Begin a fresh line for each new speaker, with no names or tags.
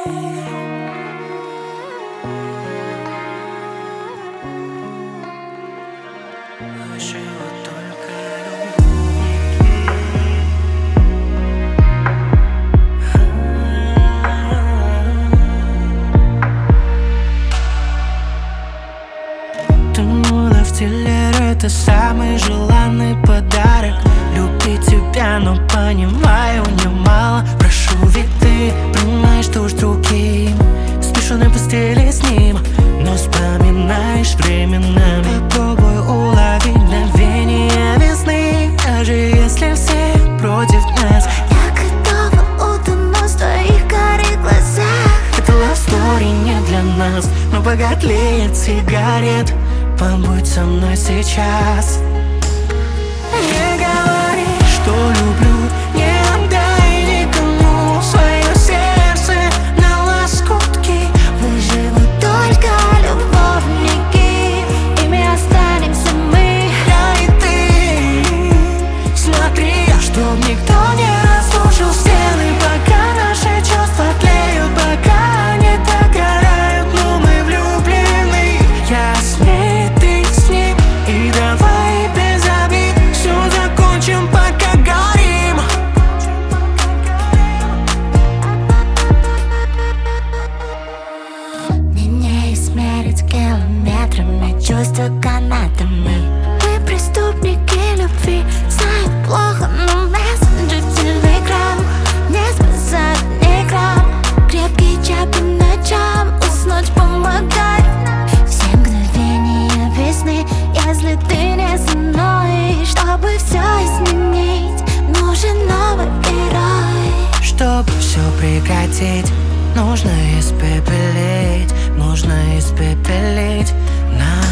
Живут только любовники. Тонула в телере, это самый желанный подарок. Любить тебя, но понимаю немало. Прошу, ведь ты понимаешь, что уж другим. Спешу на постели с ним, но вспоминаешь временами. Попробуй уловить мгновение весны, даже если все против нас.
Я готова утонуть в твоих карих глазах.
Это love story не для нас, но пока тлеет сигарет, побудь со мной сейчас. Не говори, что люблю, не отдай никому свое сердце на лоскутки.
Мы живут только любовники, ими останемся мы.
Я и ты. Смотри, чтоб никто не разрушил стены, пока наши чувства тлеют, пока они догорают, но мы влюблены. Я с ней, ты с ним, и давай без обид все закончим, пока горим.
Мне не измерить километрами чувства канатами. Мы преступники любви, знаю плохо, но мессенджер, телеграм не спасает ни грамм. Крепкий чай по ночам, уснуть помогает. Все мгновения весны, если ты не со мной. Чтобы все изменить, нужен новый герой.
Чтобы все прекратить, нужно испепелить, нужно испепелить нас.